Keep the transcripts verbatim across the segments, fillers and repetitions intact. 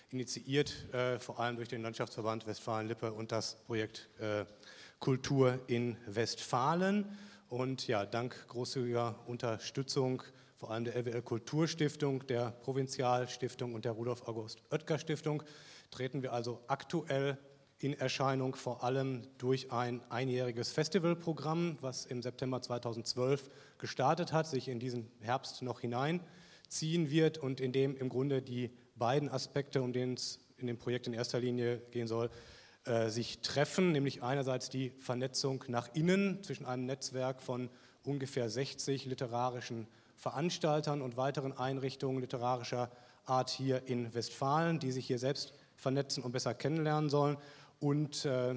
initiiert, äh, vor allem durch den Landschaftsverband Westfalen-Lippe und das Projekt äh, Kultur in Westfalen. Und ja, dank großzügiger Unterstützung vor allem der L W L-Kulturstiftung, der Provinzialstiftung und der Rudolf-August-Oetker-Stiftung treten wir also aktuell in Erscheinung, vor allem durch ein einjähriges Festivalprogramm, was im September zweitausendzwölf gestartet hat, sich in diesen Herbst noch hineinziehen wird und in dem im Grunde die beiden Aspekte, um denen es in dem Projekt in erster Linie gehen soll, äh, sich treffen, nämlich einerseits die Vernetzung nach innen zwischen einem Netzwerk von ungefähr sechzig literarischen Veranstaltern und weiteren Einrichtungen literarischer Art hier in Westfalen, die sich hier selbst vernetzen und besser kennenlernen sollen und äh,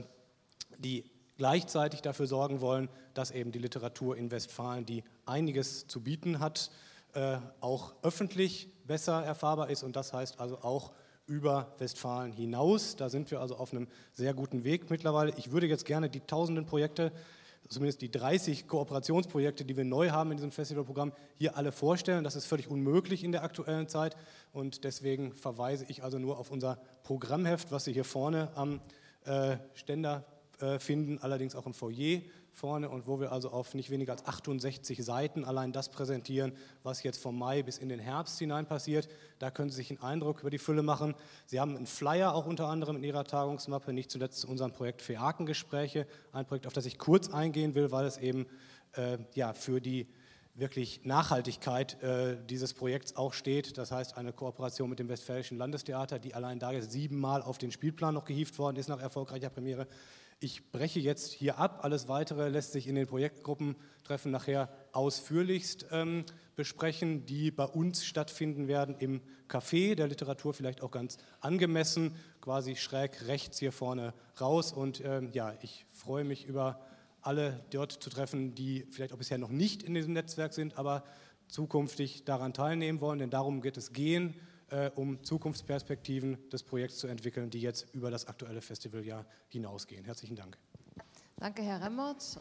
die gleichzeitig dafür sorgen wollen, dass eben die Literatur in Westfalen, die einiges zu bieten hat, äh, auch öffentlich besser erfahrbar ist und das heißt also auch über Westfalen hinaus. Da sind wir also auf einem sehr guten Weg mittlerweile. Ich würde jetzt gerne die tausenden Projekte, zumindest die dreißig Kooperationsprojekte, die wir neu haben in diesem Festivalprogramm, hier alle vorstellen. Das ist völlig unmöglich in der aktuellen Zeit und deswegen verweise ich also nur auf unser Programmheft, was Sie hier vorne am äh, Ständer äh, finden, allerdings auch im Foyer vorne und wo wir also auf nicht weniger als achtundsechzig Seiten allein das präsentieren, was jetzt vom Mai bis in den Herbst hinein passiert. Da können Sie sich einen Eindruck über die Fülle machen. Sie haben einen Flyer auch unter anderem in Ihrer Tagungsmappe, nicht zuletzt zu unserem Projekt Phäakengespräche, ein Projekt, auf das ich kurz eingehen will, weil es eben äh, ja, für die wirklich Nachhaltigkeit äh, dieses Projekts auch steht. Das heißt, eine Kooperation mit dem Westfälischen Landestheater, die allein da jetzt siebenmal auf den Spielplan noch gehievt worden ist nach erfolgreicher Premiere. Ich breche jetzt hier ab. Alles Weitere lässt sich in den Projektgruppentreffen nachher ausführlichst ähm, besprechen, die bei uns stattfinden werden im Café der Literatur, vielleicht auch ganz angemessen, quasi schräg rechts hier vorne raus. Und ähm, ja, ich freue mich über alle dort zu treffen, die vielleicht auch bisher noch nicht in diesem Netzwerk sind, aber zukünftig daran teilnehmen wollen, denn darum wird es gehen, äh, um Zukunftsperspektiven des Projekts zu entwickeln, die jetzt über das aktuelle Festivaljahr hinausgehen. Herzlichen Dank. Danke, Herr Remmert.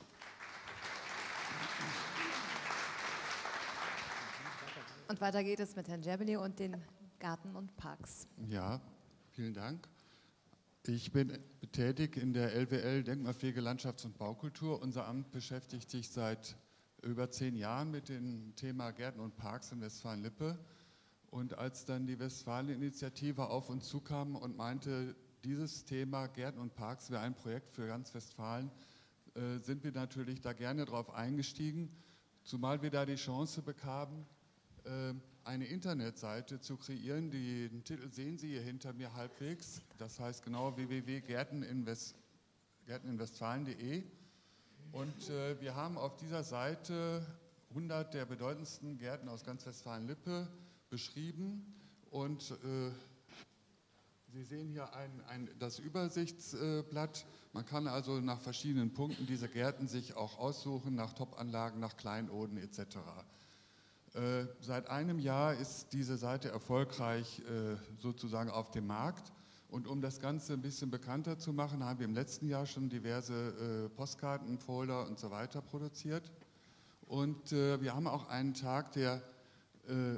Und weiter geht es mit Herrn Djerbeli und den Gärten und Parks. Ja, vielen Dank. Ich bin tätig in der L W L Denkmalpflege, Landschafts- und Baukultur. Unser Amt beschäftigt sich seit über zehn Jahren mit dem Thema Gärten und Parks in Westfalen-Lippe. Und als dann die Westfalen-Initiative auf uns zukam und meinte, dieses Thema Gärten und Parks wäre ein Projekt für ganz Westfalen, äh, sind wir natürlich da gerne drauf eingestiegen, zumal wir da die Chance bekamen, äh, eine Internetseite zu kreieren. Die, den Titel sehen Sie hier hinter mir halbwegs. Das heißt genau w w w punkt gärten in westfalen punkt de. Und äh, wir haben auf dieser Seite hundert der bedeutendsten Gärten aus ganz Westfalen-Lippe beschrieben. Und äh, Sie sehen hier ein, ein, das Übersichtsblatt. Man kann also nach verschiedenen Punkten diese Gärten sich auch aussuchen, nach Top-Anlagen, nach Kleinoden et cetera. Äh, seit einem Jahr ist diese Seite erfolgreich äh, sozusagen auf dem Markt und um das Ganze ein bisschen bekannter zu machen, haben wir im letzten Jahr schon diverse äh, Postkarten, Folder und so weiter produziert und äh, wir haben auch einen Tag der, äh,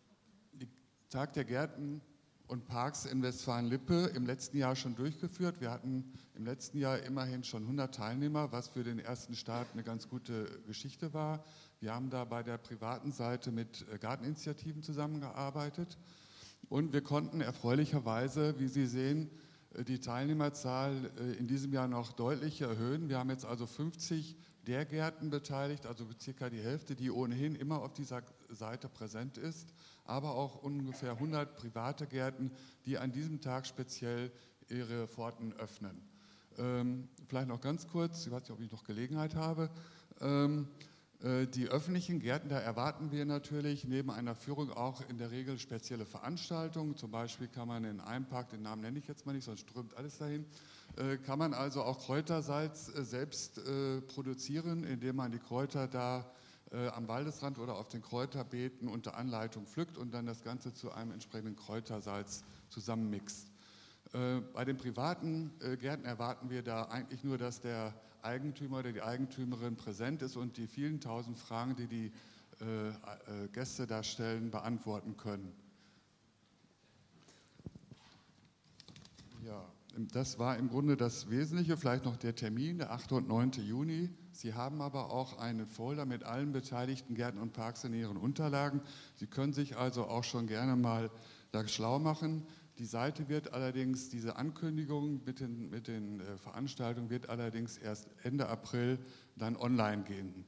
Tag der Gärten und Parks in Westfalen-Lippe im letzten Jahr schon durchgeführt. Wir hatten im letzten Jahr immerhin schon hundert Teilnehmer, was für den ersten Start eine ganz gute Geschichte war. Wir haben da bei der privaten Seite mit Garteninitiativen zusammengearbeitet und wir konnten erfreulicherweise, wie Sie sehen, die Teilnehmerzahl in diesem Jahr noch deutlich erhöhen. Wir haben jetzt also fünfzig der Gärten beteiligt, also circa die Hälfte, die ohnehin immer auf dieser Seite präsent ist, aber auch ungefähr hundert private Gärten, die an diesem Tag speziell ihre Pforten öffnen. Ähm, vielleicht noch ganz kurz, ich weiß nicht, ob ich noch Gelegenheit habe. Ähm, Die öffentlichen Gärten, da erwarten wir natürlich neben einer Führung auch in der Regel spezielle Veranstaltungen. Zum Beispiel kann man in einem Park, den Namen nenne ich jetzt mal nicht, sonst strömt alles dahin, kann man also auch Kräutersalz selbst produzieren, indem man die Kräuter da am Waldesrand oder auf den Kräuterbeeten unter Anleitung pflückt und dann das Ganze zu einem entsprechenden Kräutersalz zusammenmixt. Bei den privaten Gärten erwarten wir da eigentlich nur, dass der Eigentümer oder die Eigentümerin präsent ist und die vielen tausend Fragen, die die Gäste da stellen, beantworten können. Ja, das war im Grunde das Wesentliche, vielleicht noch der Termin, der achte und neunte Juni. Sie haben aber auch einen Folder mit allen beteiligten Gärten und Parks in Ihren Unterlagen. Sie können sich also auch schon gerne mal da schlau machen. Die Seite wird allerdings, diese Ankündigung mit den, mit den äh, Veranstaltungen wird allerdings erst Ende April dann online gehen.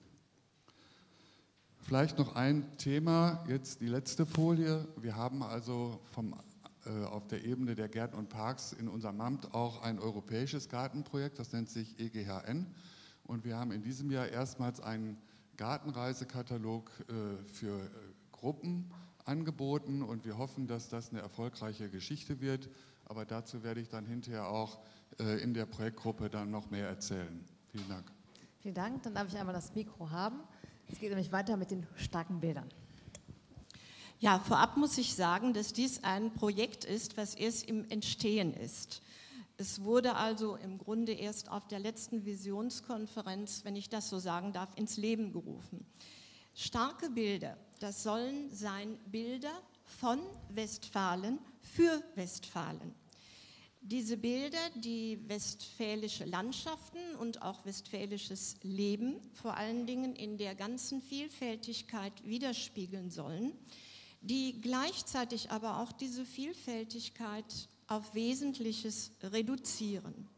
Vielleicht noch ein Thema, jetzt die letzte Folie. Wir haben also vom, äh, auf der Ebene der Gärten und Parks in unserem Amt auch ein europäisches Gartenprojekt, das nennt sich E G H N. Und wir haben in diesem Jahr erstmals einen Gartenreisekatalog äh, für äh, Gruppen angeboten und wir hoffen, dass das eine erfolgreiche Geschichte wird. Aber dazu werde ich dann hinterher auch äh, in der Projektgruppe dann noch mehr erzählen. Vielen Dank. Vielen Dank. Dann darf ich einmal das Mikro haben. Es geht nämlich weiter mit den starken Bildern. Ja, vorab muss ich sagen, dass dies ein Projekt ist, was erst im Entstehen ist. Es wurde also im Grunde erst auf der letzten Visionskonferenz, wenn ich das so sagen darf, ins Leben gerufen. Starke Bilder, das sollen sein Bilder von Westfalen für Westfalen. Diese Bilder, die westfälische Landschaften und auch westfälisches Leben vor allen Dingen in der ganzen Vielfältigkeit widerspiegeln sollen, die gleichzeitig aber auch diese Vielfältigkeit auf Wesentliches reduzieren.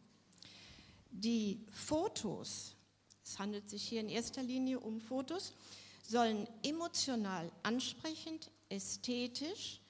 Die Fotos, es handelt sich hier in erster Linie um Fotos, sollen emotional ansprechend, ästhetisch,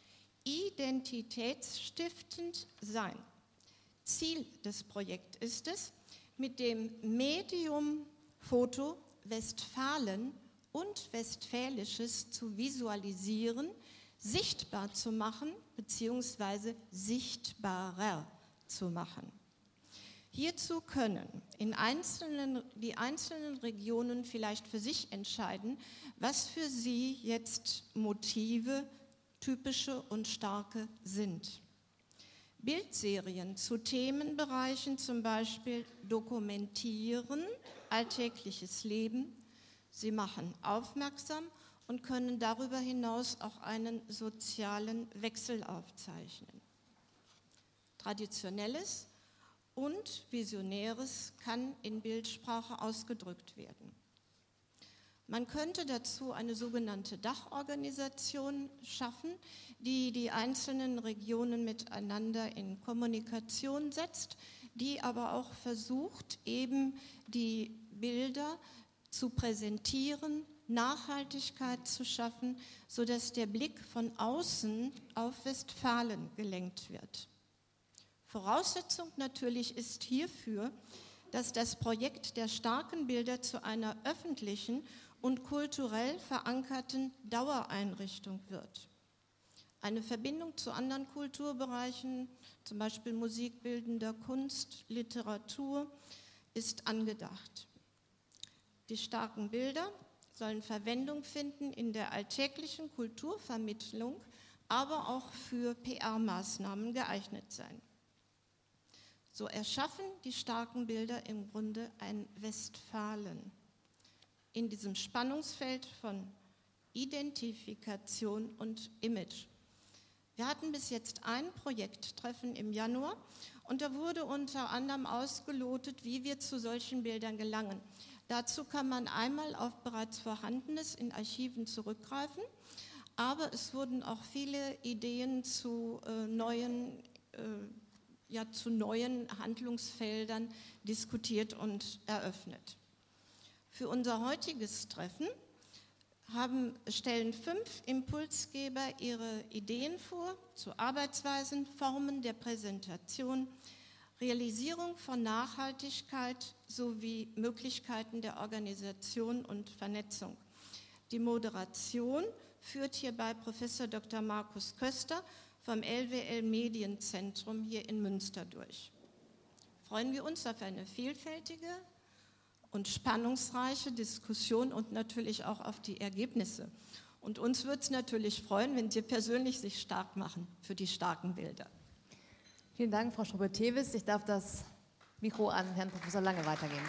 identitätsstiftend sein. Ziel des Projekts ist es, mit dem Medium Foto Westfalen und Westfälisches zu visualisieren, sichtbar zu machen bzw. sichtbarer zu machen. Hierzu können in einzelnen, die einzelnen Regionen vielleicht für sich entscheiden, was für sie jetzt Motive, typische und starke sind. Bildserien zu Themenbereichen, zum Beispiel dokumentieren alltägliches Leben. Sie machen aufmerksam und können darüber hinaus auch einen sozialen Wechsel aufzeichnen. Traditionelles und Visionäres kann in Bildsprache ausgedrückt werden. Man könnte dazu eine sogenannte Dachorganisation schaffen, die die einzelnen Regionen miteinander in Kommunikation setzt, die aber auch versucht, eben die Bilder zu präsentieren, Nachhaltigkeit zu schaffen, sodass der Blick von außen auf Westfalen gelenkt wird. Voraussetzung natürlich ist hierfür, dass das Projekt der starken Bilder zu einer öffentlichen und kulturell verankerten Dauereinrichtung wird. Eine Verbindung zu anderen Kulturbereichen, zum Beispiel Musik, bildender Kunst, Literatur, ist angedacht. Die starken Bilder sollen Verwendung finden in der alltäglichen Kulturvermittlung, aber auch für P R-Maßnahmen geeignet sein. So erschaffen die starken Bilder im Grunde ein Westfalen in diesem Spannungsfeld von Identifikation und Image. Wir hatten bis jetzt ein Projekttreffen im Januar und da wurde unter anderem ausgelotet, wie wir zu solchen Bildern gelangen. Dazu kann man einmal auf bereits Vorhandenes in Archiven zurückgreifen, aber es wurden auch viele Ideen zu äh, neuen, äh, ja, zu neuen Handlungsfeldern diskutiert und eröffnet. Für unser heutiges Treffen haben, stellen fünf Impulsgeber ihre Ideen vor zu Arbeitsweisen, Formen der Präsentation, Realisierung von Nachhaltigkeit sowie Möglichkeiten der Organisation und Vernetzung. Die Moderation führt hierbei Professor Doktor Markus Köster vom L W L Medienzentrum hier in Münster durch. Freuen wir uns auf eine vielfältige und spannungsreiche Diskussion und natürlich auch auf die Ergebnisse. Und uns würde es natürlich freuen, wenn Sie persönlich sich stark machen für die starken Bilder. Vielen Dank, Frau Strobel-Tevis. Ich darf das Mikro an Herrn Professor Lange weitergeben.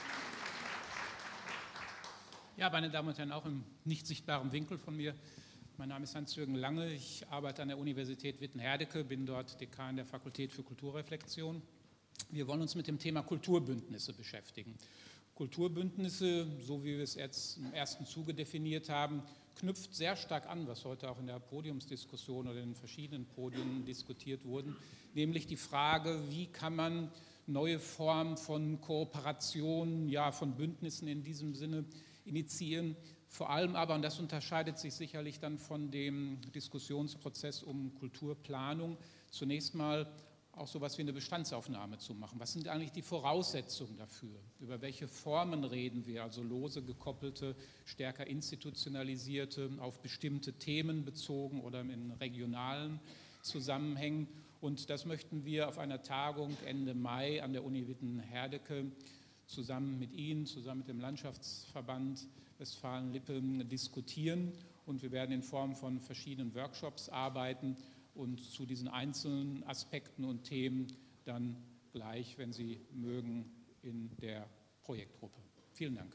Ja, meine Damen und Herren, auch im nicht sichtbaren Winkel von mir Mein Name ist Hans-Jürgen Lange, ich arbeite an der Universität Witten-Herdecke, bin dort Dekan der Fakultät für Kulturreflexion. Wir wollen uns mit dem Thema Kulturbündnisse beschäftigen. Kulturbündnisse, so wie wir es jetzt im ersten Zuge definiert haben, knüpft sehr stark an, was heute auch in der Podiumsdiskussion oder in den verschiedenen Podien diskutiert wurde, nämlich die Frage, wie kann man neue Formen von Kooperation, ja, von Bündnissen in diesem Sinne initiieren, vor allem aber, und das unterscheidet sich sicherlich dann von dem Diskussionsprozess um Kulturplanung, zunächst mal auch so etwas wie eine Bestandsaufnahme zu machen. Was sind eigentlich die Voraussetzungen dafür? Über welche Formen reden wir? Also lose gekoppelte, stärker institutionalisierte, auf bestimmte Themen bezogen oder in regionalen Zusammenhängen. Und das möchten wir auf einer Tagung Ende Mai an der Uni Witten-Herdecke zusammen mit Ihnen, zusammen mit dem Landschaftsverband Westfalen-Lippe diskutieren. Und wir werden in Form von verschiedenen Workshops arbeiten und zu diesen einzelnen Aspekten und Themen dann gleich, wenn Sie mögen, in der Projektgruppe. Vielen Dank.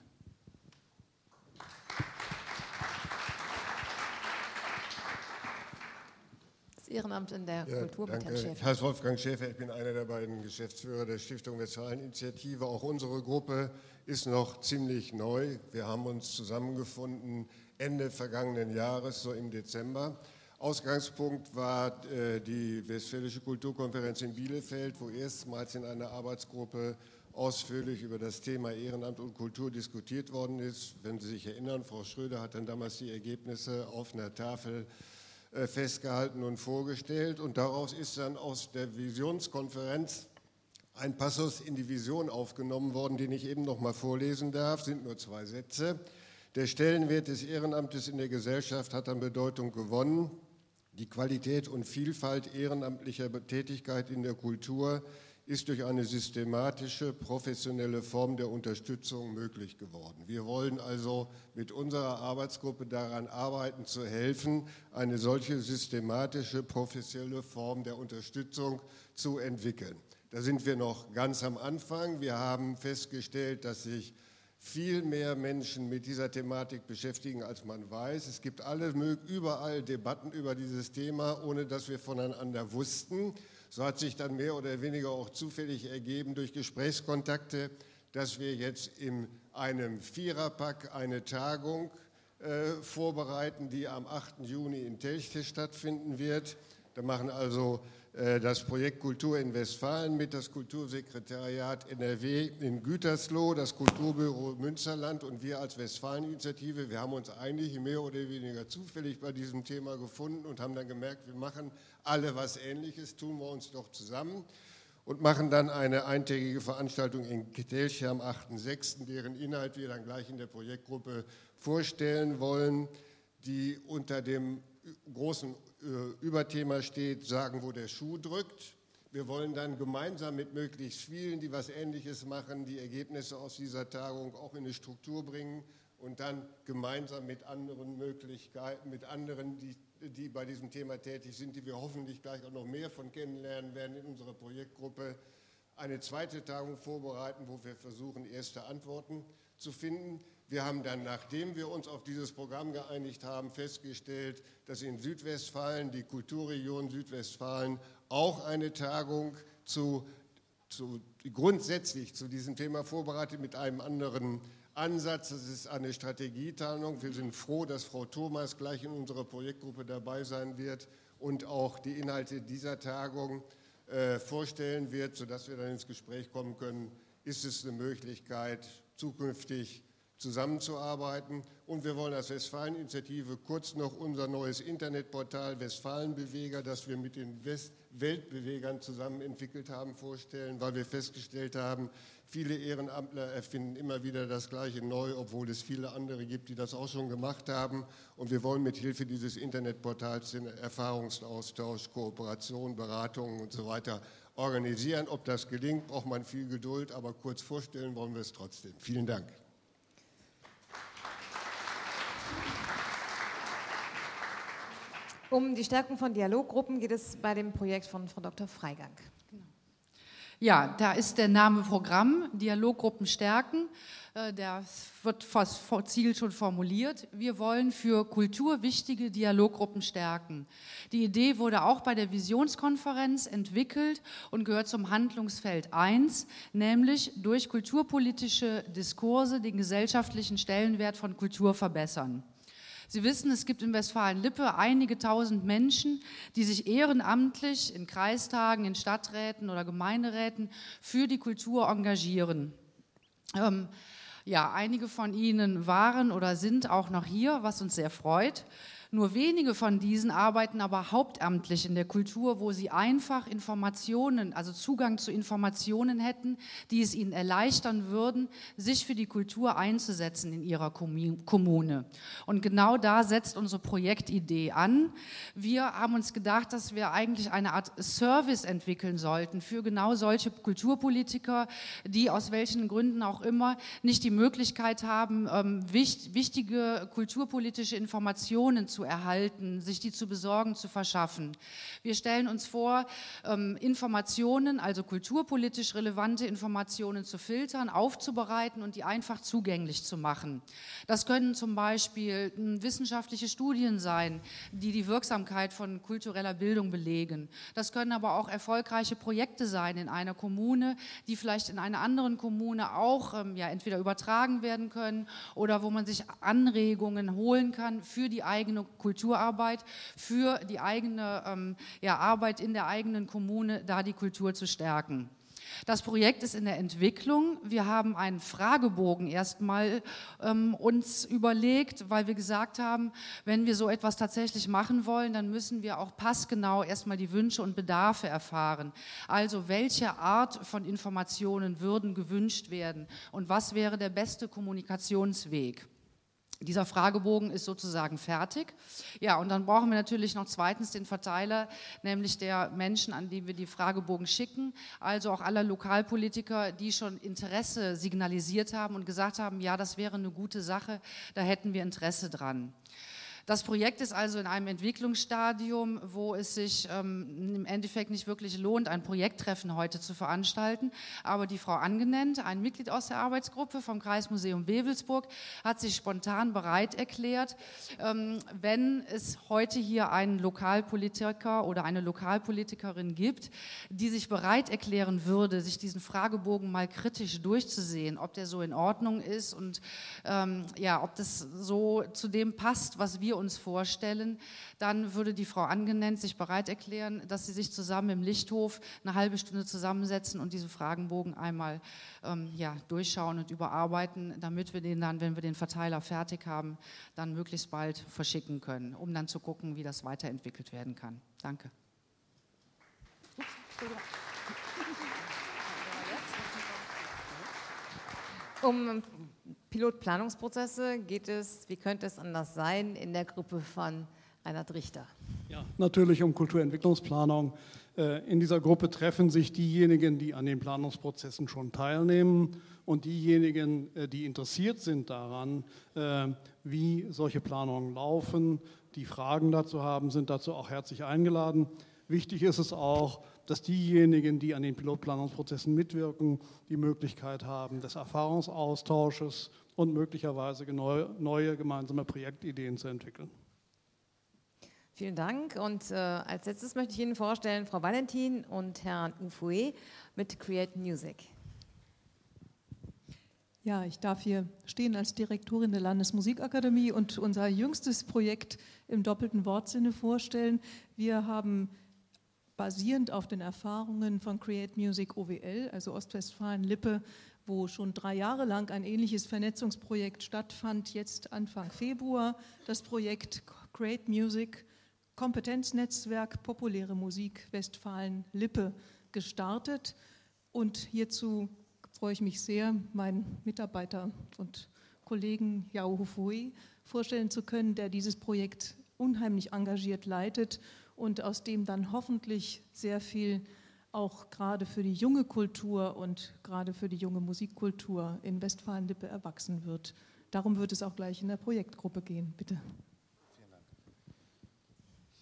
Das Ehrenamt in der Ja, Kultur mit Herrn danke. Schäfer. Ich heiße Wolfgang Schäfer, ich bin einer der beiden Geschäftsführer der Stiftung Westfalen-Initiative. Auch unsere Gruppe ist noch ziemlich neu. Wir haben uns zusammengefunden Ende vergangenen Jahres, so im Dezember. Ausgangspunkt war äh, die Westfälische Kulturkonferenz in Bielefeld, wo erstmals in einer Arbeitsgruppe ausführlich über das Thema Ehrenamt und Kultur diskutiert worden ist. Wenn Sie sich erinnern, Frau Schröder hat dann damals die Ergebnisse auf einer Tafel äh, festgehalten und vorgestellt. Und daraus ist dann aus der Visionskonferenz ein Passus in die Vision aufgenommen worden, den ich eben noch mal vorlesen darf, sind nur zwei Sätze. Der Stellenwert des Ehrenamtes in der Gesellschaft hat an Bedeutung gewonnen. Die Qualität und Vielfalt ehrenamtlicher Tätigkeit in der Kultur ist durch eine systematische, professionelle Form der Unterstützung möglich geworden. Wir wollen also mit unserer Arbeitsgruppe daran arbeiten, zu helfen, eine solche systematische, professionelle Form der Unterstützung zu entwickeln. Da sind wir noch ganz am Anfang. Wir haben festgestellt, dass sich viel mehr Menschen mit dieser Thematik beschäftigen, als man weiß. Es gibt alle, überall Debatten über dieses Thema, ohne dass wir voneinander wussten. So hat sich dann mehr oder weniger auch zufällig ergeben durch Gesprächskontakte, dass wir jetzt in einem Viererpack eine Tagung äh, vorbereiten, die am achten Juni in Telchte stattfinden wird. Da machen also das Projekt Kultur in Westfalen mit, das Kultursekretariat N R W in Gütersloh, das Kulturbüro Münsterland und wir als Westfalen-Initiative. Wir haben uns eigentlich mehr oder weniger zufällig bei diesem Thema gefunden und haben dann gemerkt, wir machen alle was Ähnliches, tun wir uns doch zusammen und machen dann eine eintägige Veranstaltung in Telche am achten sechsten, deren Inhalt wir dann gleich in der Projektgruppe vorstellen wollen, die unter dem großen Überthema steht, sagen, wo der Schuh drückt. Wir wollen dann gemeinsam mit möglichst vielen, die was Ähnliches machen, die Ergebnisse aus dieser Tagung auch in eine Struktur bringen und dann gemeinsam mit anderen Möglichkeiten, mit anderen, die, die bei diesem Thema tätig sind, die wir hoffentlich gleich auch noch mehr von kennenlernen werden in unserer Projektgruppe, eine zweite Tagung vorbereiten, wo wir versuchen, erste Antworten zu finden. Wir haben dann, nachdem wir uns auf dieses Programm geeinigt haben, festgestellt, dass in Südwestfalen, die Kulturregion Südwestfalen, auch eine Tagung zu, zu, grundsätzlich zu diesem Thema vorbereitet mit einem anderen Ansatz. Das ist eine Strategietagung. Wir sind froh, dass Frau Thomas gleich in unserer Projektgruppe dabei sein wird und auch die Inhalte dieser Tagung äh, vorstellen wird, sodass wir dann ins Gespräch kommen können, ist es eine Möglichkeit, zukünftig zusammenzuarbeiten. Und wir wollen als Westfalen-Initiative kurz noch unser neues Internetportal Westfalenbeweger, das wir mit den West- Weltbewegern zusammen entwickelt haben, vorstellen, weil wir festgestellt haben, viele Ehrenamtler erfinden immer wieder das Gleiche neu, obwohl es viele andere gibt, die das auch schon gemacht haben. Und wir wollen mit Hilfe dieses Internetportals den Erfahrungsaustausch, Kooperation, Beratungen und so weiter organisieren. Ob das gelingt, braucht man viel Geduld, aber kurz vorstellen wollen wir es trotzdem. Vielen Dank. Um die Stärkung von Dialoggruppen geht es bei dem Projekt von Frau Doktor Freigang. Genau. Ja, da ist der Name Programm, Dialoggruppen stärken. Der wird fast vor Ziel schon formuliert. Wir wollen für Kultur wichtige Dialoggruppen stärken. Die Idee wurde auch bei der Visionskonferenz entwickelt und gehört zum Handlungsfeld eins, nämlich durch kulturpolitische Diskurse den gesellschaftlichen Stellenwert von Kultur verbessern. Sie wissen, es gibt in Westfalen-Lippe einige tausend Menschen, die sich ehrenamtlich in Kreistagen, in Stadträten oder Gemeinderäten für die Kultur engagieren. Ähm, ja, einige von ihnen waren oder sind auch noch hier, was uns sehr freut. Nur wenige von diesen arbeiten aber hauptamtlich in der Kultur, wo sie einfach Informationen, also Zugang zu Informationen hätten, die es ihnen erleichtern würden, sich für die Kultur einzusetzen in ihrer Kommune. Und genau da setzt unsere Projektidee an. Wir haben uns gedacht, dass wir eigentlich eine Art Service entwickeln sollten für genau solche Kulturpolitiker, die aus welchen Gründen auch immer nicht die Möglichkeit haben, wichtige kulturpolitische Informationen zu erhalten, sich die zu besorgen, zu verschaffen. Wir stellen uns vor, Informationen, also kulturpolitisch relevante Informationen zu filtern, aufzubereiten und die einfach zugänglich zu machen. Das können zum Beispiel wissenschaftliche Studien sein, die die Wirksamkeit von kultureller Bildung belegen. Das können aber auch erfolgreiche Projekte sein in einer Kommune, die vielleicht in einer anderen Kommune auch ja, entweder übertragen werden können oder wo man sich Anregungen holen kann für die eigene Kulturarbeit, für die eigene ähm, ja, Arbeit in der eigenen Kommune, da die Kultur zu stärken. Das Projekt ist in der Entwicklung. Wir haben einen Fragebogen erstmal ähm, uns überlegt, weil wir gesagt haben, wenn wir so etwas tatsächlich machen wollen, dann müssen wir auch passgenau erstmal die Wünsche und Bedarfe erfahren. Also welche Art von Informationen würden gewünscht werden und was wäre der beste Kommunikationsweg? Dieser Fragebogen ist sozusagen fertig. Ja, und dann brauchen wir natürlich noch zweitens den Verteiler, nämlich der Menschen, an die wir die Fragebogen schicken, also auch aller Lokalpolitiker, die schon Interesse signalisiert haben und gesagt haben, ja, das wäre eine gute Sache, da hätten wir Interesse dran. Das Projekt ist also in einem Entwicklungsstadium, wo es sich ähm, im Endeffekt nicht wirklich lohnt, ein Projekttreffen heute zu veranstalten. Aber die Frau Angenennt, ein Mitglied aus der Arbeitsgruppe vom Kreismuseum Wewelsburg, hat sich spontan bereit erklärt, ähm, wenn es heute hier einen Lokalpolitiker oder eine Lokalpolitikerin gibt, die sich bereit erklären würde, sich diesen Fragebogen mal kritisch durchzusehen, ob der so in Ordnung ist und ähm, ja, ob das so zu dem passt, was wir uns vorstellen, dann würde die Frau Angenennt sich bereit erklären, dass sie sich zusammen im Lichthof eine halbe Stunde zusammensetzen und diesen Fragebogen einmal ähm, ja, durchschauen und überarbeiten, damit wir den dann, wenn wir den Verteiler fertig haben, dann möglichst bald verschicken können, um dann zu gucken, wie das weiterentwickelt werden kann. Danke. Um Pilotplanungsprozesse geht es, wie könnte es anders sein, in der Gruppe von Reinhard Richter. Ja, natürlich um Kulturentwicklungsplanung. In dieser Gruppe treffen sich diejenigen, die an den Planungsprozessen schon teilnehmen und diejenigen, die interessiert sind daran, wie solche Planungen laufen, die Fragen dazu haben, sind dazu auch herzlich eingeladen. Wichtig ist es auch, dass diejenigen, die an den Pilotplanungsprozessen mitwirken, die Möglichkeit haben des Erfahrungsaustausches und möglicherweise neue, neue gemeinsame Projektideen zu entwickeln. Vielen Dank. Und äh, als letztes möchte ich Ihnen vorstellen, Frau Valentin und Herrn Ufoué mit Create Music. Ja, ich darf hier stehen als Direktorin der Landesmusikakademie und unser jüngstes Projekt im doppelten Wortsinne vorstellen. Wir haben basierend auf den Erfahrungen von Create Music O W L, also Ostwestfalen-Lippe, wo schon drei Jahre lang ein ähnliches Vernetzungsprojekt stattfand, jetzt Anfang Februar das Projekt Create Music, Kompetenznetzwerk Populäre Musik Westfalen-Lippe gestartet. Und hierzu freue ich mich sehr, meinen Mitarbeiter und Kollegen Yao Ufoué vorstellen zu können, der dieses Projekt unheimlich engagiert leitet und aus dem dann hoffentlich sehr viel auch gerade für die junge Kultur und gerade für die junge Musikkultur in Westfalen-Lippe erwachsen wird. Darum wird es auch gleich in der Projektgruppe gehen. Bitte. Vielen Dank.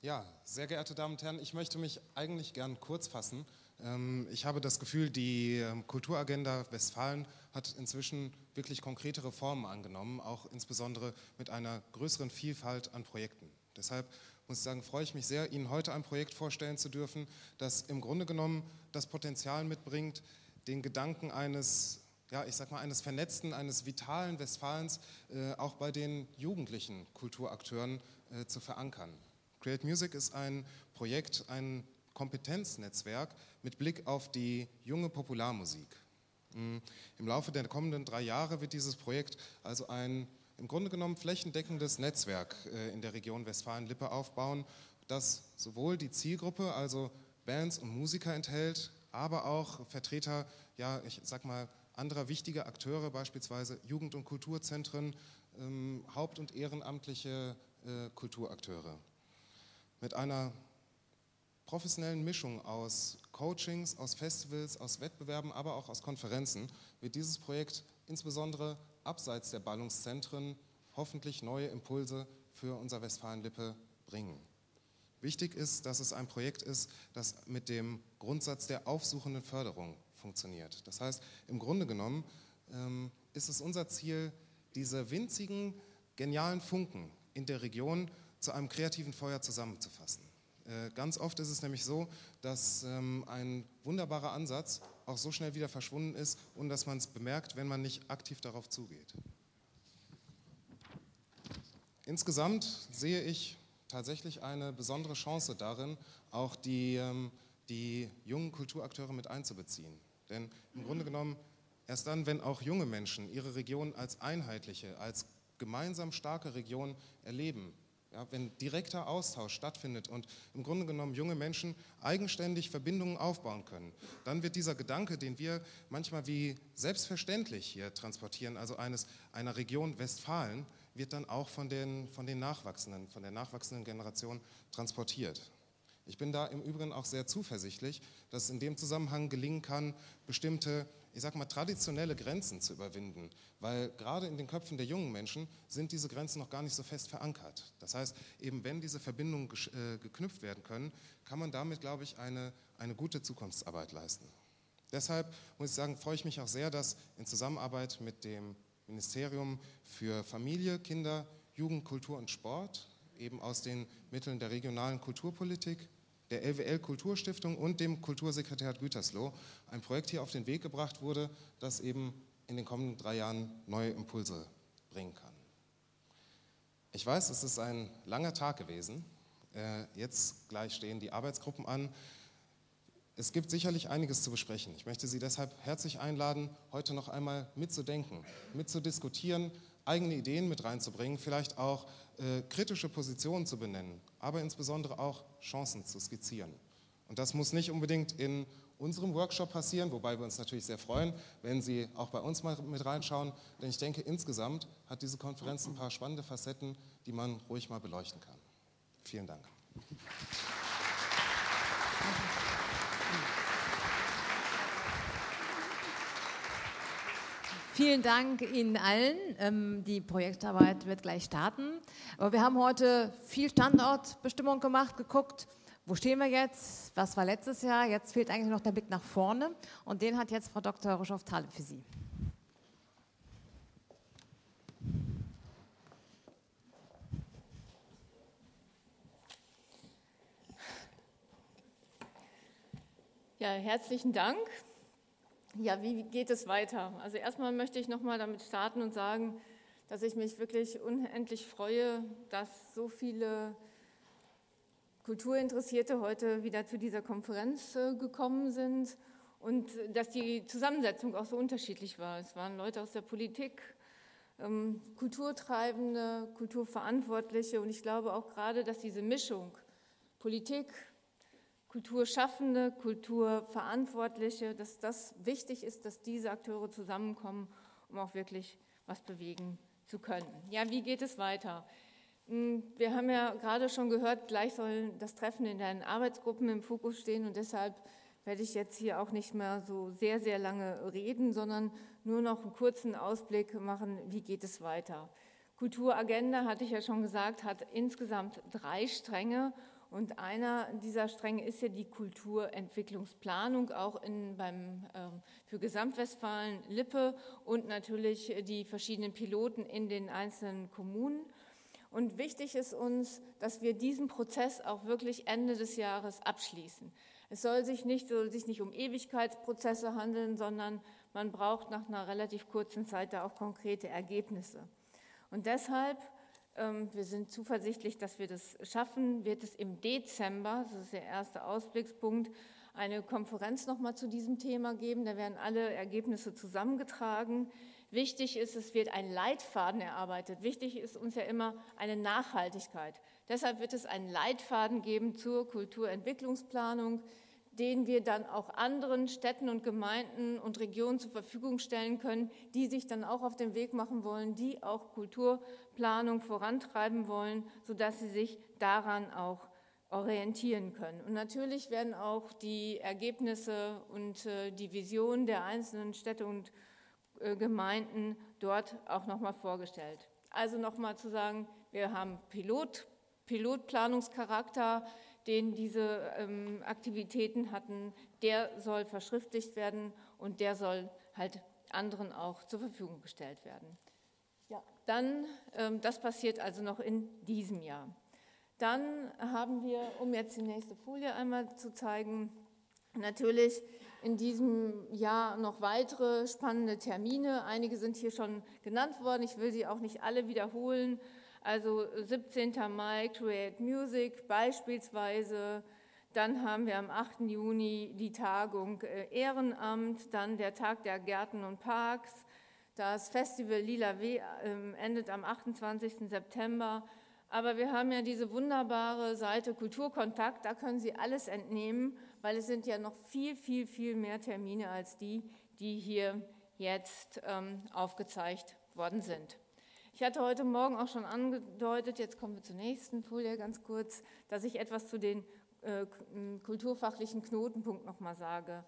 Ja, sehr geehrte Damen und Herren, ich möchte mich eigentlich gern kurz fassen. Ich habe das Gefühl, die Kulturagenda Westfalen hat inzwischen wirklich konkretere Formen angenommen, auch insbesondere mit einer größeren Vielfalt an Projekten. Deshalb muss ich sagen, freue ich mich sehr, Ihnen heute ein Projekt vorstellen zu dürfen, das im Grunde genommen das Potenzial mitbringt, den Gedanken eines, ja, ich sag mal, eines vernetzten, eines vitalen Westfalens äh, auch bei den jugendlichen Kulturakteuren äh, zu verankern. Create Music ist ein Projekt, ein Kompetenznetzwerk mit Blick auf die junge Popularmusik. Im Laufe der kommenden drei Jahre wird dieses Projekt also ein im Grunde genommen flächendeckendes Netzwerk in der Region Westfalen-Lippe aufbauen, das sowohl die Zielgruppe, also Bands und Musiker enthält, aber auch Vertreter, ja, ich sag mal, anderer wichtiger Akteure, beispielsweise Jugend- und Kulturzentren, ähm, haupt- und ehrenamtliche äh, Kulturakteure. Mit einer professionellen Mischung aus Coachings, aus Festivals, aus Wettbewerben, aber auch aus Konferenzen wird dieses Projekt insbesondere abseits der Ballungszentren hoffentlich neue Impulse für unser Westfalen-Lippe bringen. Wichtig ist, dass es ein Projekt ist, das mit dem Grundsatz der aufsuchenden Förderung funktioniert. Das heißt, im Grunde genommen ähm, ist es unser Ziel, diese winzigen, genialen Funken in der Region zu einem kreativen Feuer zusammenzufassen. Äh, ganz oft ist es nämlich so, dass ähm, ein wunderbarer Ansatz auch so schnell wieder verschwunden ist und dass man es bemerkt, wenn man nicht aktiv darauf zugeht. Insgesamt sehe ich tatsächlich eine besondere Chance darin, auch die, ähm, die jungen Kulturakteure mit einzubeziehen. Denn im Grunde genommen, erst dann, wenn auch junge Menschen ihre Region als einheitliche, als gemeinsam starke Region erleben, ja, wenn direkter Austausch stattfindet und im Grunde genommen junge Menschen eigenständig Verbindungen aufbauen können, dann wird dieser Gedanke, den wir manchmal wie selbstverständlich hier transportieren, also eines, einer Region Westfalen, wird dann auch von den, von den Nachwachsenden, von der nachwachsenden Generation transportiert. Ich bin da im Übrigen auch sehr zuversichtlich, dass es in dem Zusammenhang gelingen kann, bestimmte, ich sag mal, traditionelle Grenzen zu überwinden, weil gerade in den Köpfen der jungen Menschen sind diese Grenzen noch gar nicht so fest verankert. Das heißt, eben wenn diese Verbindungen äh, geknüpft werden können, kann man damit, glaube ich, eine, eine gute Zukunftsarbeit leisten. Deshalb muss ich sagen, freue ich mich auch sehr, dass in Zusammenarbeit mit dem Ministerium für Familie, Kinder, Jugend, Kultur und Sport, eben aus den Mitteln der regionalen Kulturpolitik, der L W L Kulturstiftung und dem Kultursekretariat Gütersloh ein Projekt hier auf den Weg gebracht wurde, das eben in den kommenden drei Jahren neue Impulse bringen kann. Ich weiß, es ist ein langer Tag gewesen. Jetzt gleich stehen die Arbeitsgruppen an. Es gibt sicherlich einiges zu besprechen. Ich möchte Sie deshalb herzlich einladen, heute noch einmal mitzudenken, mitzudiskutieren, eigene Ideen mit reinzubringen, vielleicht auch äh, kritische Positionen zu benennen, aber insbesondere auch Chancen zu skizzieren. Und das muss nicht unbedingt in unserem Workshop passieren, wobei wir uns natürlich sehr freuen, wenn Sie auch bei uns mal mit reinschauen, denn ich denke, insgesamt hat diese Konferenz ein paar spannende Facetten, die man ruhig mal beleuchten kann. Vielen Dank. Vielen Dank Ihnen allen. Die Projektarbeit wird gleich starten. Aber wir haben heute viel Standortbestimmung gemacht, geguckt, wo stehen wir jetzt, was war letztes Jahr, jetzt fehlt eigentlich noch der Blick nach vorne und den hat jetzt Frau Doktor Ruschow-Taleb für Sie. Ja, herzlichen Dank. Ja, wie geht es weiter? Also erstmal möchte ich nochmal damit starten und sagen, dass ich mich wirklich unendlich freue, dass so viele Kulturinteressierte heute wieder zu dieser Konferenz gekommen sind und dass die Zusammensetzung auch so unterschiedlich war. Es waren Leute aus der Politik, Kulturtreibende, Kulturverantwortliche und ich glaube auch gerade, dass diese Mischung Politik, Kulturschaffende, Kulturverantwortliche, dass das wichtig ist, dass diese Akteure zusammenkommen, um auch wirklich was bewegen zu können. Ja, wie geht es weiter? Wir haben ja gerade schon gehört, gleich soll das Treffen in den Arbeitsgruppen im Fokus stehen und deshalb werde ich jetzt hier auch nicht mehr so sehr, sehr lange reden, sondern nur noch einen kurzen Ausblick machen, wie geht es weiter. Kulturagenda, hatte ich ja schon gesagt, hat insgesamt drei Stränge Und einer dieser Stränge ist ja die Kulturentwicklungsplanung, auch in, beim, ähm, für Gesamtwestfalen-Lippe und natürlich die verschiedenen Piloten in den einzelnen Kommunen. Und wichtig ist uns, dass wir diesen Prozess auch wirklich Ende des Jahres abschließen. Es soll sich nicht, soll sich nicht um Ewigkeitsprozesse handeln, sondern man braucht nach einer relativ kurzen Zeit da auch konkrete Ergebnisse. Und deshalb, ähm, wir sind zuversichtlich, dass wir das schaffen, wird es im Dezember, das ist der erste Ausblickspunkt, eine Konferenz nochmal zu diesem Thema geben. Da werden alle Ergebnisse zusammengetragen. Wichtig ist, es wird ein Leitfaden erarbeitet. Wichtig ist uns ja immer eine Nachhaltigkeit. Deshalb wird es einen Leitfaden geben zur Kulturentwicklungsplanung, den wir dann auch anderen Städten und Gemeinden und Regionen zur Verfügung stellen können, die sich dann auch auf den Weg machen wollen, die auch Kulturplanung vorantreiben wollen, sodass sie sich daran auch orientieren können. Und natürlich werden auch die Ergebnisse und die Visionen der einzelnen Städte und Gemeinden dort auch nochmal vorgestellt. Also nochmal zu sagen, wir haben Pilot, Pilotplanungscharakter, den diese ähm, Aktivitäten hatten, der soll verschriftlicht werden und der soll halt anderen auch zur Verfügung gestellt werden. Ja, dann, ähm, das passiert also noch in diesem Jahr. Dann haben wir, um jetzt die nächste Folie einmal zu zeigen, natürlich in diesem Jahr noch weitere spannende Termine. Einige sind hier schon genannt worden, ich will sie auch nicht alle wiederholen. Also siebzehnten Mai Create Music beispielsweise, dann haben wir am achten Juni die Tagung Ehrenamt, dann der Tag der Gärten und Parks, das Festival Lila W endet am achtundzwanzigsten September, aber wir haben ja diese wunderbare Seite Kulturkontakt, da können Sie alles entnehmen, weil es sind ja noch viel, viel, viel mehr Termine als die, die hier jetzt ähm, aufgezeigt worden sind. Ich hatte heute Morgen auch schon angedeutet, jetzt kommen wir zur nächsten Folie ganz kurz, dass ich etwas zu den äh, kulturfachlichen Knotenpunkten nochmal sage.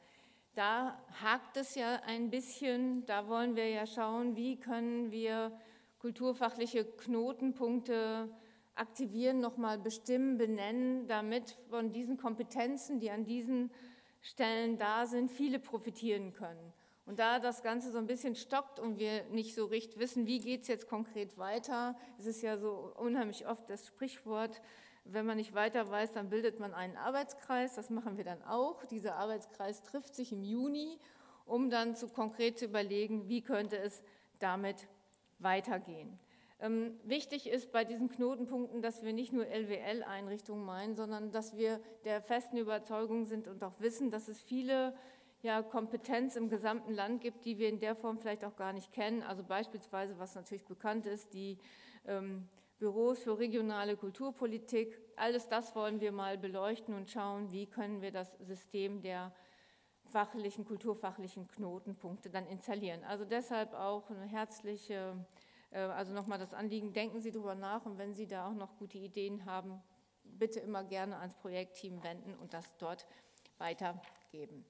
Da hakt es ja ein bisschen, da wollen wir ja schauen, wie können wir kulturfachliche Knotenpunkte aktivieren, nochmal bestimmen, benennen, damit von diesen Kompetenzen, die an diesen Stellen da sind, viele profitieren können. Und da das Ganze so ein bisschen stockt und wir nicht so richtig wissen, wie geht es jetzt konkret weiter, es ist ja so unheimlich oft das Sprichwort, wenn man nicht weiter weiß, dann bildet man einen Arbeitskreis, das machen wir dann auch. Dieser Arbeitskreis trifft sich im Juni, um dann zu konkret zu überlegen, wie könnte es damit weitergehen. Ähm, wichtig ist bei diesen Knotenpunkten, dass wir nicht nur L W L-Einrichtungen meinen, sondern dass wir der festen Überzeugung sind und auch wissen, dass es viele ja, Kompetenz im gesamten Land gibt, die wir in der Form vielleicht auch gar nicht kennen. Also beispielsweise, was natürlich bekannt ist, die ähm, Büros für regionale Kulturpolitik. Alles das wollen wir mal beleuchten und schauen, wie können wir das System der fachlichen, kulturfachlichen Knotenpunkte dann installieren. Also deshalb auch eine herzliche, äh, also nochmal das Anliegen, denken Sie darüber nach und wenn Sie da auch noch gute Ideen haben, bitte immer gerne ans Projektteam wenden und das dort weitergeben.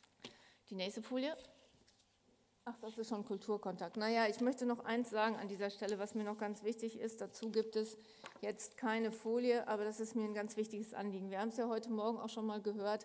Die nächste Folie. Ach, das ist schon Kulturkontakt. Naja, ich möchte noch eins sagen an dieser Stelle, was mir noch ganz wichtig ist. Dazu gibt es jetzt keine Folie, aber das ist mir ein ganz wichtiges Anliegen. Wir haben es ja heute Morgen auch schon mal gehört,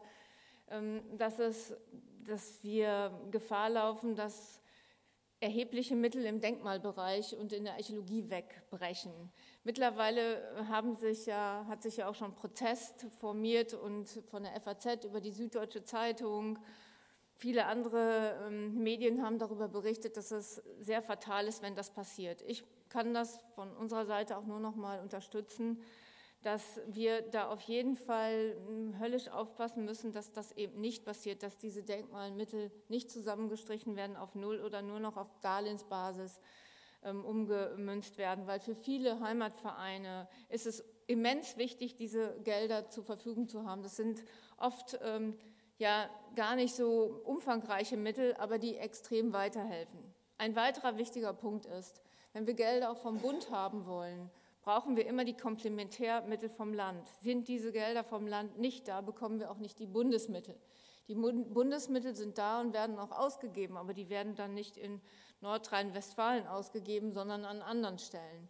dass, es, dass wir Gefahr laufen, dass erhebliche Mittel im Denkmalbereich und in der Archäologie wegbrechen. Mittlerweile haben sich ja, hat sich ja auch schon Protest formiert und von der F A Z über die Süddeutsche Zeitung. Viele andere ähm, Medien haben darüber berichtet, dass es sehr fatal ist, wenn das passiert. Ich kann das von unserer Seite auch nur noch mal unterstützen, dass wir da auf jeden Fall ähm, höllisch aufpassen müssen, dass das eben nicht passiert, dass diese Denkmalmittel nicht zusammengestrichen werden auf Null oder nur noch auf Darlehensbasis ähm, umgemünzt werden, weil für viele Heimatvereine ist es immens wichtig, diese Gelder zur Verfügung zu haben. Das sind oft ähm, ja gar nicht so umfangreiche Mittel, aber die extrem weiterhelfen. Ein weiterer wichtiger Punkt ist, wenn wir Gelder auch vom Bund haben wollen, brauchen wir immer die Komplementärmittel vom Land. Sind diese Gelder vom Land nicht da, bekommen wir auch nicht die Bundesmittel. Die Bundesmittel sind da und werden auch ausgegeben, aber die werden dann nicht in Nordrhein-Westfalen ausgegeben, sondern an anderen Stellen.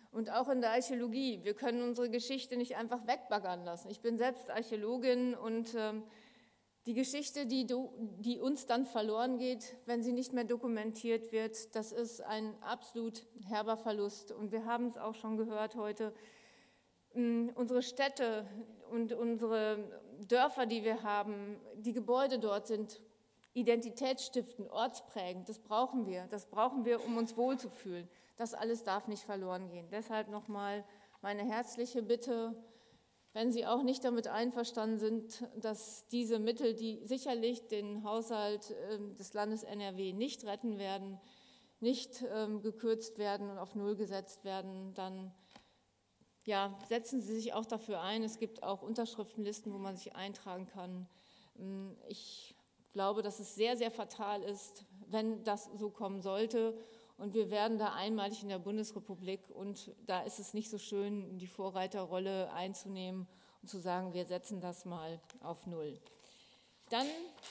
Und auch in der Archäologie. Wir können unsere Geschichte nicht einfach wegbaggern lassen. Ich bin selbst Archäologin und ähm, die Geschichte, die, du, die uns dann verloren geht, wenn sie nicht mehr dokumentiert wird, das ist ein absolut herber Verlust. Und wir haben es auch schon gehört heute. Ähm, unsere Städte und unsere Dörfer, die wir haben, die Gebäude dort sind identitätsstiftend, ortsprägend. Das brauchen wir. Das brauchen wir, um uns wohlzufühlen. Das alles darf nicht verloren gehen. Deshalb nochmal meine herzliche Bitte, wenn Sie auch nicht damit einverstanden sind, dass diese Mittel, die sicherlich den Haushalt des Landes N R W nicht retten werden, nicht gekürzt werden und auf Null gesetzt werden, dann ja, setzen Sie sich auch dafür ein. Es gibt auch Unterschriftenlisten, wo man sich eintragen kann. Ich glaube, dass es sehr, sehr fatal ist, wenn das so kommen sollte. Und wir werden da einmalig in der Bundesrepublik und da ist es nicht so schön, die Vorreiterrolle einzunehmen und zu sagen, wir setzen das mal auf Null. Dann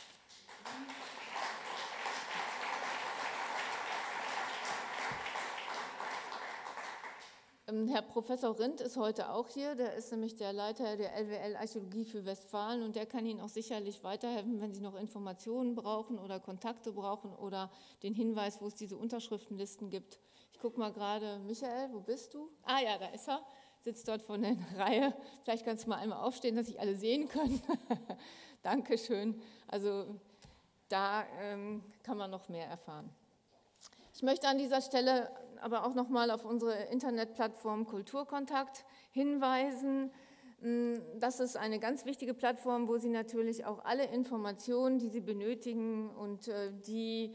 Herr Professor Rindt ist heute auch hier, der ist nämlich der Leiter der L W L Archäologie für Westfalen und der kann Ihnen auch sicherlich weiterhelfen, wenn Sie noch Informationen brauchen oder Kontakte brauchen oder den Hinweis, wo es diese Unterschriftenlisten gibt. Ich gucke mal gerade, Michael, wo bist du? Ah ja, da ist er, sitzt dort von der Reihe. Vielleicht kannst du mal einmal aufstehen, dass sich alle sehen können. Dankeschön. Also da ähm, kann man noch mehr erfahren. Ich möchte an dieser Stelle aber auch noch mal auf unsere Internetplattform Kulturkontakt hinweisen. Das ist eine ganz wichtige Plattform, wo Sie natürlich auch alle Informationen, die Sie benötigen und die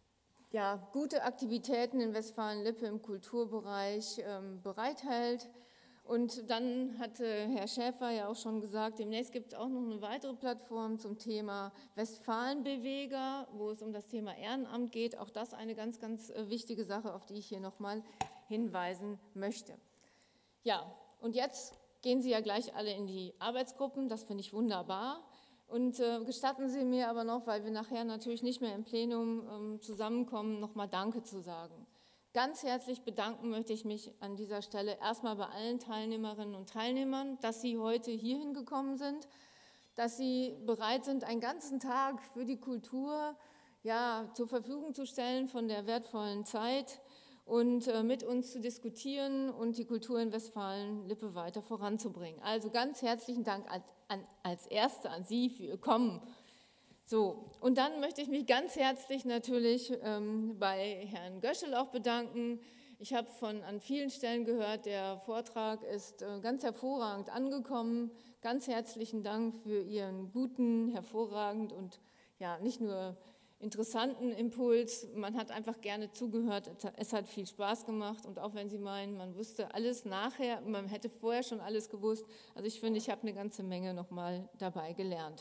ja, gute Aktivitäten in Westfalen-Lippe im Kulturbereich ähm, bereithält. Und dann hatte Herr Schäfer ja auch schon gesagt, demnächst gibt es auch noch eine weitere Plattform zum Thema Westfalenbeweger, wo es um das Thema Ehrenamt geht. Auch das eine ganz, ganz wichtige Sache, auf die ich hier nochmal hinweisen möchte. Ja, und jetzt gehen Sie ja gleich alle in die Arbeitsgruppen, das finde ich wunderbar. Und äh, gestatten Sie mir aber noch, weil wir nachher natürlich nicht mehr im Plenum ähm, zusammenkommen, nochmal Danke zu sagen. Ganz herzlich bedanken möchte ich mich an dieser Stelle erstmal bei allen Teilnehmerinnen und Teilnehmern, dass Sie heute hierhin gekommen sind, dass Sie bereit sind, einen ganzen Tag für die Kultur ja, zur Verfügung zu stellen von der wertvollen Zeit und äh, mit uns zu diskutieren und die Kultur in Westfalen-Lippe weiter voranzubringen. Also ganz herzlichen Dank als, an, als Erste an Sie für Ihr Kommen. So, und dann möchte ich mich ganz herzlich natürlich ähm, bei Herrn Göschel auch bedanken. Ich habe von an vielen Stellen gehört, der Vortrag ist äh, ganz hervorragend angekommen. Ganz herzlichen Dank für Ihren guten, hervorragend und ja nicht nur interessanten Impuls. Man hat einfach gerne zugehört. Es hat viel Spaß gemacht und auch wenn Sie meinen, man wusste alles nachher, man hätte vorher schon alles gewusst. Also ich finde, ich habe eine ganze Menge nochmal dabei gelernt.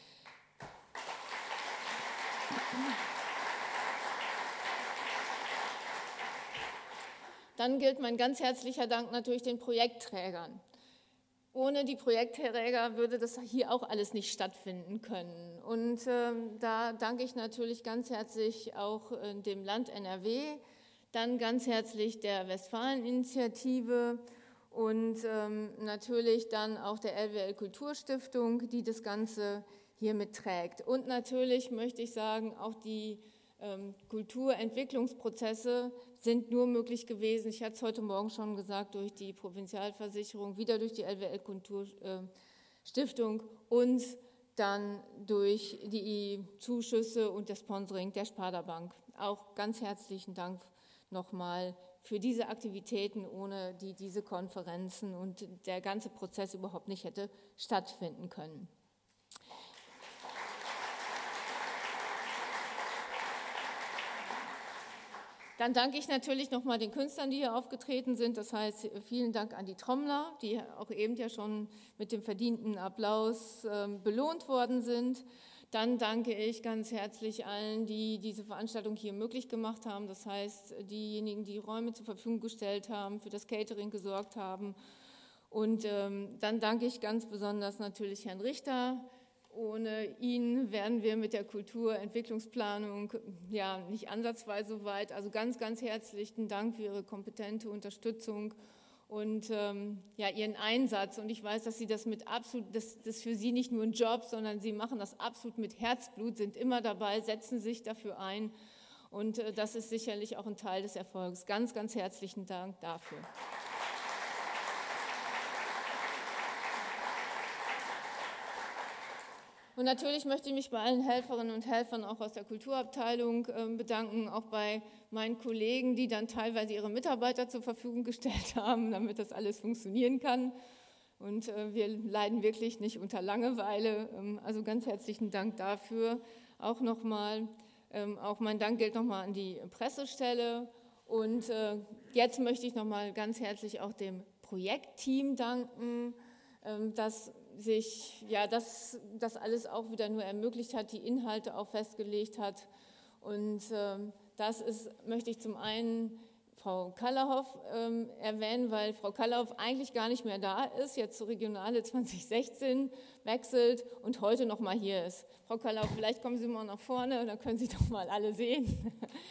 Dann gilt mein ganz herzlicher Dank natürlich den Projektträgern. Ohne die Projektträger würde das hier auch alles nicht stattfinden können. Und äh, da danke ich natürlich ganz herzlich auch äh, dem Land N R W, dann ganz herzlich der Westfalen-Initiative und ähm, natürlich dann auch der L W L Kulturstiftung, die das Ganze hier mitträgt. Und natürlich möchte ich sagen, auch die ähm, Kulturentwicklungsprozesse sind nur möglich gewesen, ich hatte es heute Morgen schon gesagt, durch die Provinzialversicherung, wieder durch die L W L Kulturstiftung und dann durch die Zuschüsse und das Sponsoring der Sparda Bank. Auch ganz herzlichen Dank nochmal für diese Aktivitäten, ohne die diese Konferenzen und der ganze Prozess überhaupt nicht hätte stattfinden können. Dann danke ich natürlich nochmal den Künstlern, die hier aufgetreten sind. Das heißt, vielen Dank an die Trommler, die auch eben ja schon mit dem verdienten Applaus äh, belohnt worden sind. Dann danke ich ganz herzlich allen, die diese Veranstaltung hier möglich gemacht haben. Das heißt, diejenigen, die Räume zur Verfügung gestellt haben, für das Catering gesorgt haben. Und ähm, dann danke ich ganz besonders natürlich Herrn Richter. Ohne ihn wären wir mit der Kulturentwicklungsplanung ja nicht ansatzweise so weit. Also ganz, ganz herzlichen Dank für Ihre kompetente Unterstützung und ähm, ja, ihren Einsatz. Und ich weiß, dass Sie das mit absolut, das, das ist für Sie nicht nur ein Job, sondern Sie machen das absolut mit Herzblut, sind immer dabei, setzen sich dafür ein. Und äh, das ist sicherlich auch ein Teil des Erfolgs. Ganz, ganz herzlichen Dank dafür. Und natürlich möchte ich mich bei allen Helferinnen und Helfern auch aus der Kulturabteilung äh, bedanken, auch bei meinen Kollegen, die dann teilweise ihre Mitarbeiter zur Verfügung gestellt haben, damit das alles funktionieren kann. Und äh, wir leiden wirklich nicht unter Langeweile. Ähm, also ganz herzlichen Dank dafür. Auch nochmal, ähm, auch mein Dank gilt nochmal an die Pressestelle. Und äh, jetzt möchte ich nochmal ganz herzlich auch dem Projektteam danken, ähm, das sich ja das, das alles auch wieder nur ermöglicht hat, die Inhalte auch festgelegt hat. Und ähm, das ist, möchte ich zum einen Frau Kallerhoff ähm, erwähnen, weil Frau Kallerhoff eigentlich gar nicht mehr da ist, jetzt zur Regionale zwanzig sechzehn wechselt und heute noch mal hier ist. Frau Kallerhoff, vielleicht kommen Sie mal nach vorne, dann können Sie doch mal alle sehen.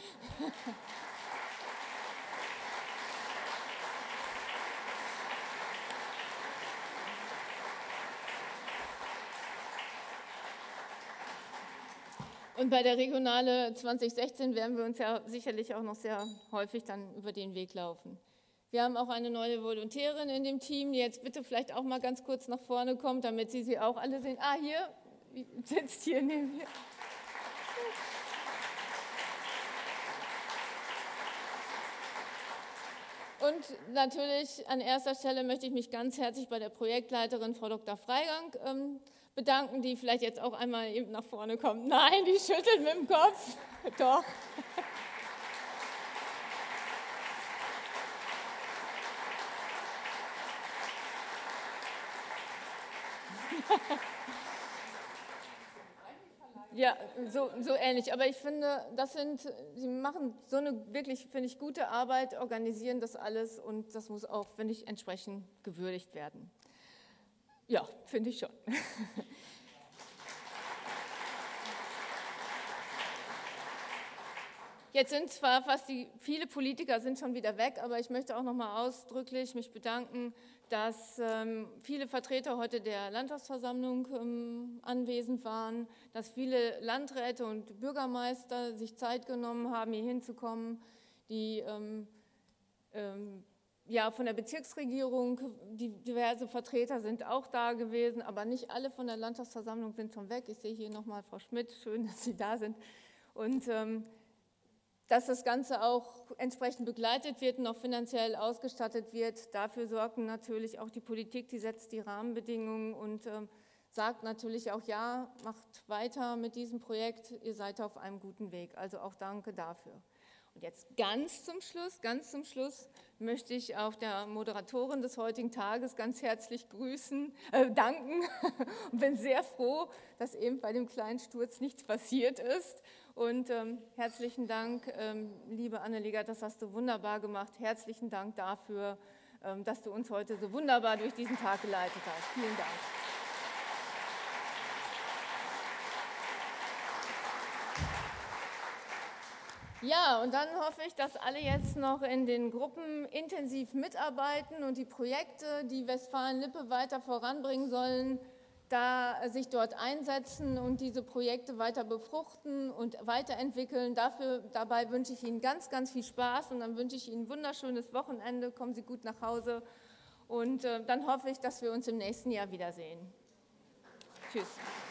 Und bei der Regionale zwanzig sechzehn werden wir uns ja sicherlich auch noch sehr häufig dann über den Weg laufen. Wir haben auch eine neue Volontärin in dem Team, die jetzt bitte vielleicht auch mal ganz kurz nach vorne kommt, damit Sie sie auch alle sehen. Ah, hier, sitzt hier neben mir. Und natürlich an erster Stelle möchte ich mich ganz herzlich bei der Projektleiterin Frau Doktor Freigang ähm, bedanken, die vielleicht jetzt auch einmal eben nach vorne kommt. Nein, die schüttelt mit dem Kopf. Doch. Ja, so, so ähnlich. Aber ich finde, das sind, sie machen so eine wirklich, finde ich, gute Arbeit, organisieren das alles und das muss auch, finde ich, entsprechend gewürdigt werden. Ja, finde ich schon. Jetzt sind zwar fast die, viele Politiker sind schon wieder weg, aber ich möchte auch noch mal ausdrücklich mich bedanken, dass ähm, viele Vertreter heute der Landtagsversammlung ähm, anwesend waren, dass viele Landräte und Bürgermeister sich Zeit genommen haben, hier hinzukommen, die ähm, ähm, ja, von der Bezirksregierung, die diverse Vertreter sind auch da gewesen, aber nicht alle von der Landtagsversammlung sind schon weg. Ich sehe hier nochmal Frau Schmidt, schön, dass Sie da sind. Und ähm, dass das Ganze auch entsprechend begleitet wird und auch finanziell ausgestattet wird, dafür sorgt natürlich auch die Politik, die setzt die Rahmenbedingungen und ähm, sagt natürlich auch, ja, macht weiter mit diesem Projekt, ihr seid auf einem guten Weg. Also auch danke dafür. Und jetzt ganz zum Schluss, ganz zum Schluss möchte ich auch der Moderatorin des heutigen Tages ganz herzlich grüßen, äh, danken und bin sehr froh, dass eben bei dem kleinen Sturz nichts passiert ist. Und ähm, herzlichen Dank, ähm, liebe Annelega, das hast du wunderbar gemacht. Herzlichen Dank dafür, ähm, dass du uns heute so wunderbar durch diesen Tag geleitet hast. Vielen Dank. Ja, und dann hoffe ich, dass alle jetzt noch in den Gruppen intensiv mitarbeiten und die Projekte, die Westfalen-Lippe weiter voranbringen sollen, da sich dort einsetzen und diese Projekte weiter befruchten und weiterentwickeln. Dafür, dabei wünsche ich Ihnen ganz, ganz viel Spaß und dann wünsche ich Ihnen ein wunderschönes Wochenende. Kommen Sie gut nach Hause und äh, dann hoffe ich, dass wir uns im nächsten Jahr wiedersehen. Tschüss.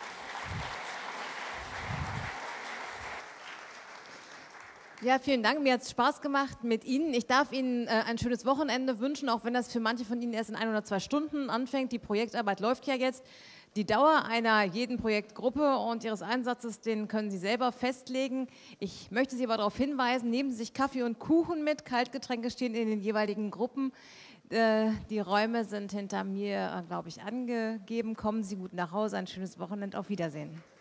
Ja, vielen Dank. Mir hat es Spaß gemacht mit Ihnen. Ich darf Ihnen äh, ein schönes Wochenende wünschen, auch wenn das für manche von Ihnen erst in ein oder zwei Stunden anfängt. Die Projektarbeit läuft ja jetzt. Die Dauer einer jeden Projektgruppe und ihres Einsatzes, den können Sie selber festlegen. Ich möchte Sie aber darauf hinweisen, nehmen Sie sich Kaffee und Kuchen mit. Kaltgetränke stehen in den jeweiligen Gruppen. Äh, die Räume sind hinter mir, glaube ich, angegeben. Kommen Sie gut nach Hause. Ein schönes Wochenende. Auf Wiedersehen.